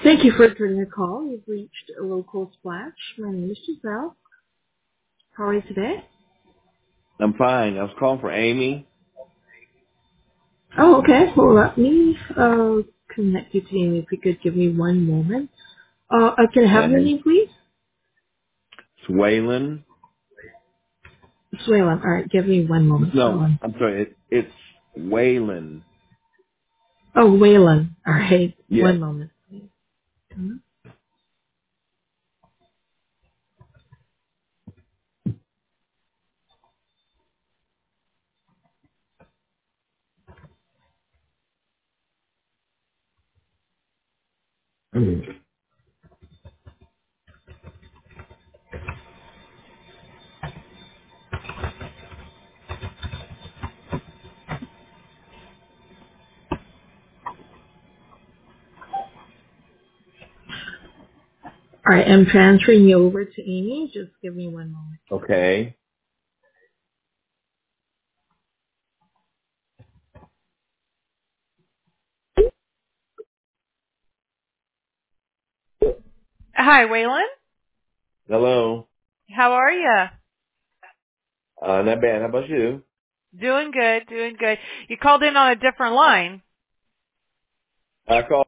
Thank you for returning the call. You've reached a local splash. My name is Giselle. How are you today? I'm fine. I was calling for Amy. Oh, okay. Well, let me connect you to Amy. If you could give me one moment. Can I have your Okay. name, please? It's Waylon. Swaylen. All right, give me one moment, No, Swaylen. I'm sorry. It's Waylon. Oh, Waylon. All right, Yes. one moment, please. Mhm. All right, I'm transferring you over to Amy. Just give me one moment. Okay. Hi, Waylon. Hello. How are you? Not bad. How about you? Doing good, doing good. You called in on a different line. I called.